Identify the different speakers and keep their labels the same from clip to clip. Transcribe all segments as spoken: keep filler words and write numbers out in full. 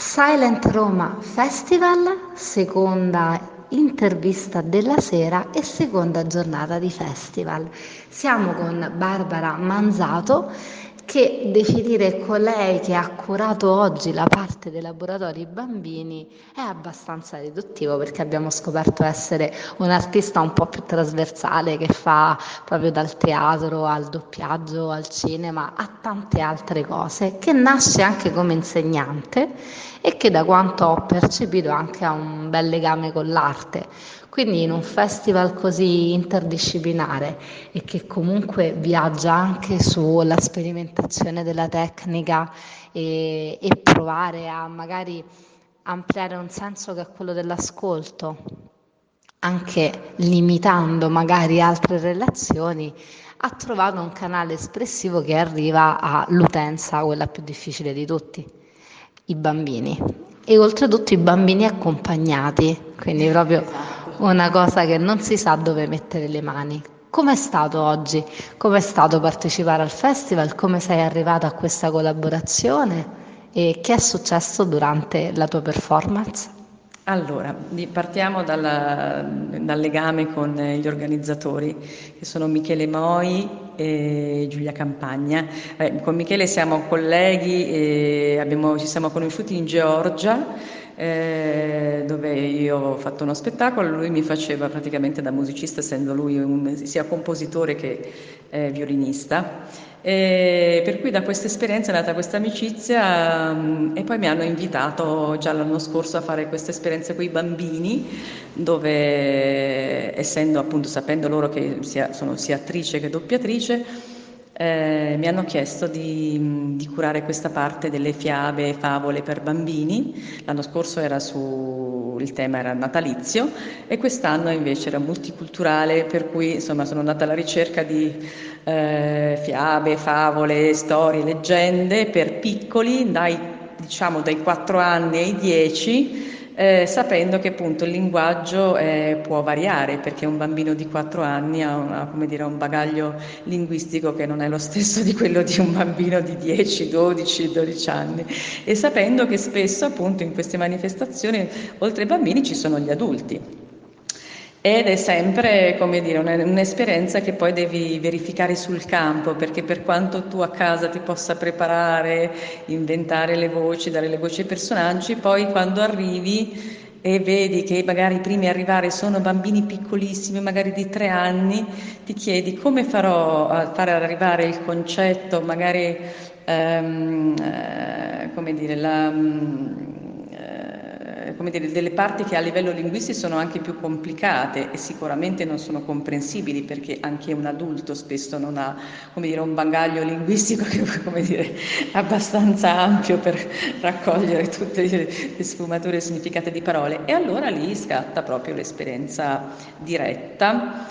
Speaker 1: Silent Roma Festival, seconda intervista della sera e seconda giornata di festival. Siamo con Barbara Manzato, che definire colei che ha curato oggi la parte dei laboratori bambini è abbastanza riduttivo, perché abbiamo scoperto essere un'artista un po' più trasversale, che fa proprio dal teatro al doppiaggio al cinema a tante altre cose, che nasce anche come insegnante e che, da quanto ho percepito, anche ha un bel legame con l'arte. Quindi in un festival così interdisciplinare e che comunque viaggia anche sulla sperimentazione della tecnica e, e provare a magari ampliare un senso che è quello dell'ascolto, anche limitando magari altre relazioni, ha trovato un canale espressivo che arriva all'utenza, quella più difficile di tutti, i bambini. E oltretutto i bambini accompagnati, quindi proprio
Speaker 2: Esatto.
Speaker 1: una cosa che non si sa dove mettere le mani. Com'è stato oggi? Com'è stato partecipare al festival? Come sei arrivata a questa collaborazione? E che è successo durante la tua performance?
Speaker 2: Allora, di- partiamo dalla- dal legame con eh, gli organizzatori, che sono Michele Moi e Giulia Campagna. Eh, con Michele siamo colleghi e abbiamo- ci siamo conosciuti in Georgia, eh, dove io ho fatto uno spettacolo, lui mi faceva praticamente da musicista, essendo lui un- sia compositore che eh, violinista. E per cui da questa esperienza è nata questa amicizia, mm, e poi mi hanno invitato già l'anno scorso a fare questa esperienza con i bambini, dove, essendo appunto, sapendo loro che sia- sono sia attrice che doppiatrice, eh, mi hanno chiesto di, di curare questa parte delle fiabe e favole per bambini. L'anno scorso era su, il tema era natalizio e quest'anno invece era multiculturale, per cui insomma sono andata alla ricerca di eh, fiabe, favole, storie, leggende per piccoli dai, diciamo, dai quattro anni ai dieci, eh, sapendo che appunto il linguaggio eh, può variare, perché un bambino di quattro anni ha, una- come dire, un bagaglio linguistico che non è lo stesso di quello di un bambino di dieci, dodici, dodici anni, e sapendo che spesso appunto in queste manifestazioni oltre ai bambini ci sono gli adulti. Ed è sempre, come dire, un- un'esperienza che poi devi verificare sul campo, perché per quanto tu a casa ti possa preparare, inventare le voci, dare le voci ai personaggi, poi quando arrivi e vedi che magari i primi a arrivare sono bambini piccolissimi, magari di tre anni, ti chiedi come farò a fare arrivare il concetto, magari, ehm, eh, come dire, la... mm, eh, come dire, delle parti che a livello linguistico sono anche più complicate e sicuramente non sono comprensibili, perché anche un adulto spesso non ha, come dire, un bagaglio linguistico che, come dire, abbastanza ampio per raccogliere tutte le, le sfumature e significati di parole. E allora lì scatta proprio l'esperienza diretta,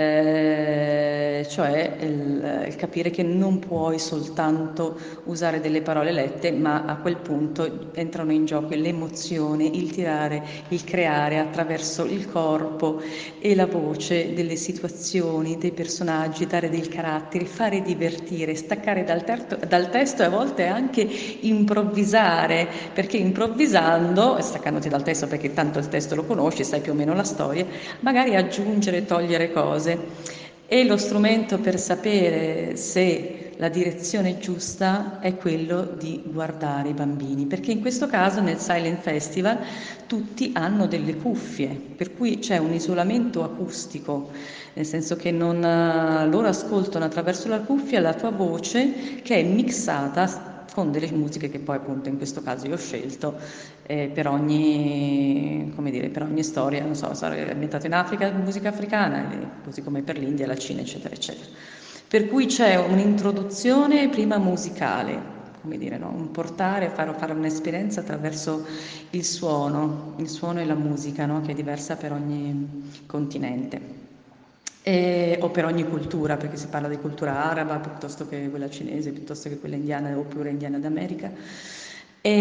Speaker 2: eh, cioè il, il capire che non puoi soltanto usare delle parole lette, ma a quel punto entrano in gioco l'emozione, il tirare, il creare attraverso il corpo e la voce delle situazioni, dei personaggi, dare dei caratteri, fare divertire, staccare dal, terto, dal testo e a volte anche improvvisare, perché improvvisando, staccandoti dal testo perché tanto il testo lo conosci, sai più o meno la storia, magari aggiungere, togliere cose. E lo strumento per sapere se la direzione giusta è quello di guardare i bambini, perché in questo caso nel Silent Festival tutti hanno delle cuffie, per cui c'è un isolamento acustico, nel senso che non, eh, loro ascoltano attraverso la cuffia la tua voce, che è mixata con delle musiche che poi appunto in questo caso io ho scelto, eh, per ogni, come dire, per ogni storia, non so, sarà ambientato in Africa, musica africana, eh, così come per l'India, la Cina, eccetera, eccetera. Per cui c'è un'introduzione prima musicale, come dire, no? Un portare, fare, fare un'esperienza attraverso il suono, il suono e la musica, no? Che è diversa per ogni continente. E- o per ogni cultura, perché si parla di cultura araba piuttosto che quella cinese, piuttosto che quella indiana oppure indiana d'America. E,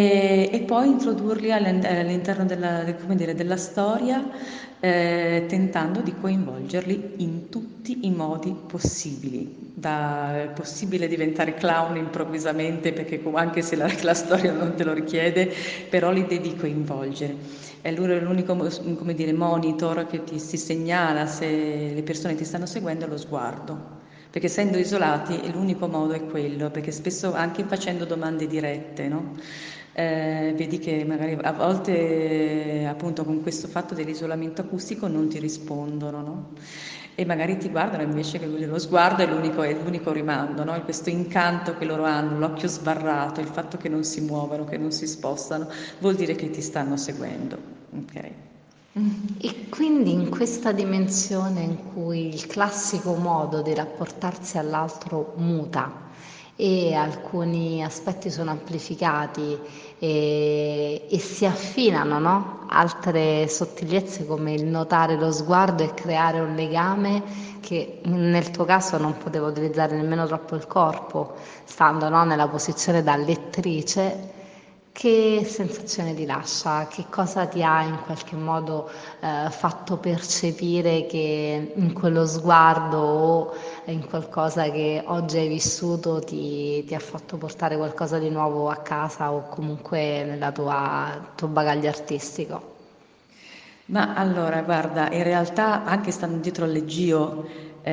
Speaker 2: e poi introdurli all'interno della, come dire, della storia, eh, tentando di coinvolgerli in tutti i modi possibili. Da, è possibile diventare clown improvvisamente, perché anche se la, la storia non te lo richiede, però li devi coinvolgere. È l'unico, come dire, monitor che ti si segnala se le persone ti stanno seguendo, è lo sguardo. Perché essendo isolati l'unico modo è quello, perché spesso anche facendo domande dirette, no? Eh, vedi che magari a volte appunto con questo fatto dell'isolamento acustico non ti rispondono, no? E magari ti guardano invece che lo sguardo è l'unico, è l'unico rimando, no? E questo incanto che loro hanno, l'occhio sbarrato, il fatto che non si muovono, che non si spostano, vuol dire che ti stanno seguendo, ok?
Speaker 1: E quindi in questa dimensione in cui il classico modo di rapportarsi all'altro muta e alcuni aspetti sono amplificati e, e si affinano, no? Altre sottigliezze come il notare lo sguardo e creare un legame che nel tuo caso non potevo utilizzare nemmeno troppo il corpo, stando, no, nella posizione da lettrice. Che sensazione ti lascia? Che cosa ti ha in qualche modo eh, fatto percepire che in quello sguardo o in qualcosa che oggi hai vissuto ti, ti ha fatto portare qualcosa di nuovo a casa o comunque nella tua tuo bagaglio artistico?
Speaker 2: Ma allora, guarda, in realtà anche stando dietro al leggio,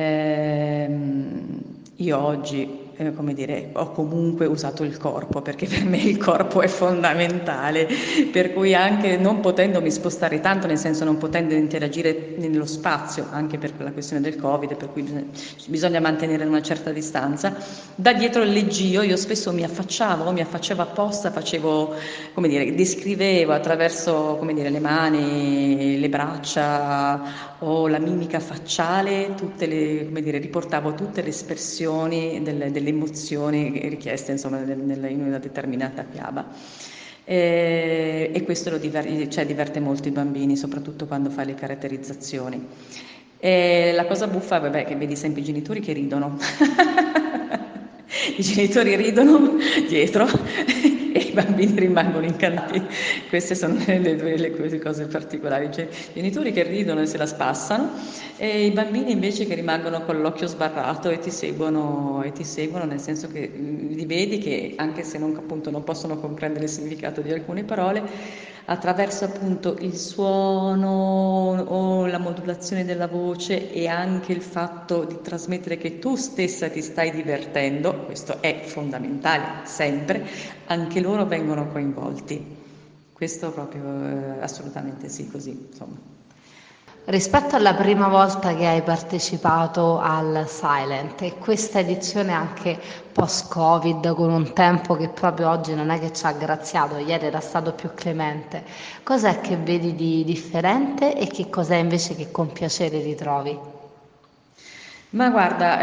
Speaker 2: ehm, io oggi, eh, come dire, ho comunque usato il corpo, perché per me il corpo è fondamentale, per cui anche non potendomi spostare tanto, nel senso non potendo interagire nello spazio, anche per la questione del Covid, per cui bisogna, bisogna mantenere una certa distanza, da dietro il leggio io spesso mi affacciavo, mi affacciavo apposta, facevo, come dire, descrivevo attraverso, come dire, le mani, le braccia o la mimica facciale, tutte le, come dire, riportavo tutte le espressioni delle, delle emozioni richieste, insomma, nel, nel, in una determinata fiaba. E, e questo lo diver, cioè, diverte molto i bambini, soprattutto quando fai le caratterizzazioni. E la cosa buffa, vabbè, che vedi sempre i genitori che ridono. I genitori ridono dietro e i bambini rimangono incantati. Queste sono le due le cose particolari. Cioè, i genitori che ridono e se la spassano e i bambini invece che rimangono con l'occhio sbarrato e ti seguono, e ti seguono nel senso che li vedi che anche se non, appunto, non possono comprendere il significato di alcune parole, attraverso appunto il suono o la modulazione della voce e anche il fatto di trasmettere che tu stessa ti stai divertendo, questo è fondamentale sempre, anche loro vengono coinvolti. Questo proprio eh, assolutamente sì, così insomma.
Speaker 1: Rispetto alla prima volta che hai partecipato al Silent e questa edizione anche post-Covid con un tempo che proprio oggi non è che ci ha graziato, ieri era stato più clemente, cos'è che vedi di differente e che cos'è invece che con piacere ritrovi?
Speaker 2: Ma guarda,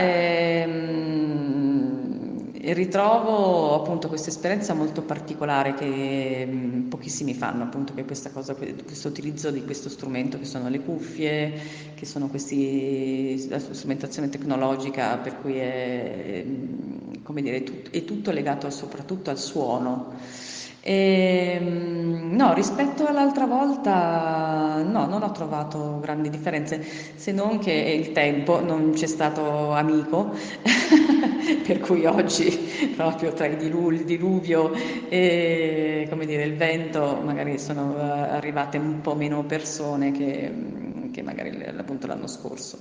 Speaker 2: ehm, ritrovo appunto questa esperienza molto particolare che mm, pochissimi fanno, appunto, che questa cosa, questo utilizzo di questo strumento che sono le cuffie, che sono questi, la strumentazione tecnologica, per cui è, mm, come dire, è, tut- è tutto legato soprattutto al suono. Ehm, no, rispetto all'altra volta, no, non ho trovato grandi differenze, se non che il tempo non c'è stato amico, per cui oggi proprio tra il dilu- il diluvio e come dire, il vento magari sono eh, arrivate un po' meno persone che, che magari l- appunto l'anno scorso.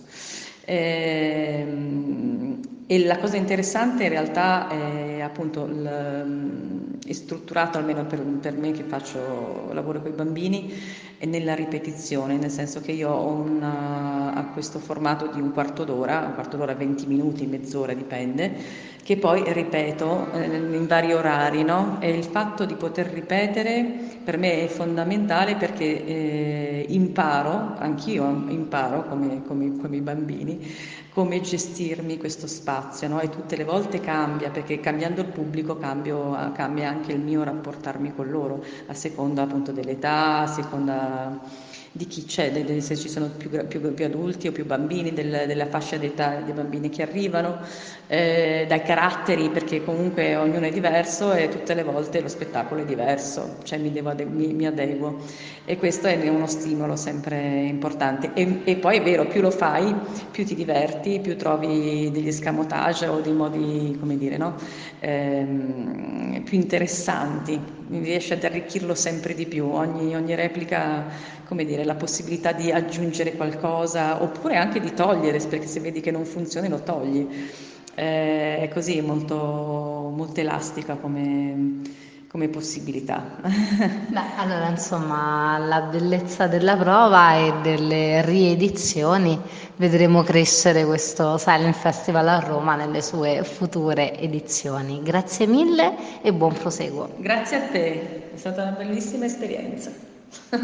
Speaker 2: Ehm, E, la cosa interessante in realtà è appunto il, è strutturato, almeno per, per me che faccio lavoro con i bambini, è nella ripetizione, nel senso che io ho una, a questo formato di un quarto d'ora, un quarto d'ora, venti minuti, mezz'ora, dipende, che poi ripeto eh, in vari orari, no? E il fatto di poter ripetere per me è fondamentale perché eh, imparo, anch'io imparo come, come, come i bambini, come gestirmi questo spazio, no? E tutte le volte cambia, perché cambiando il pubblico cambio, cambia anche il mio rapportarmi con loro, a seconda appunto dell'età, a seconda di chi c'è, de- de- se ci sono più, gra- più- più adulti o più bambini, del- della fascia d'età dei bambini che arrivano, eh, dai caratteri, perché comunque ognuno è diverso e tutte le volte lo spettacolo è diverso, cioè mi, devo ade- mi, mi adeguo, e questo è uno stimolo sempre importante. E, e poi è vero, più lo fai, più ti diverti, più trovi degli escamotage o dei modi, come dire, no? Ehm, più interessanti, riesci ad arricchirlo sempre di più, ogni, ogni replica, come dire, la possibilità di aggiungere qualcosa oppure anche di togliere, perché se vedi che non funziona lo togli. Eh, è così, molto, molto elastica come, come possibilità.
Speaker 1: Beh, allora insomma, la bellezza della prova e delle riedizioni vedremo crescere questo Silent Festival a Roma nelle sue future edizioni. Grazie mille e buon proseguo.
Speaker 2: Grazie a te, è stata una bellissima esperienza.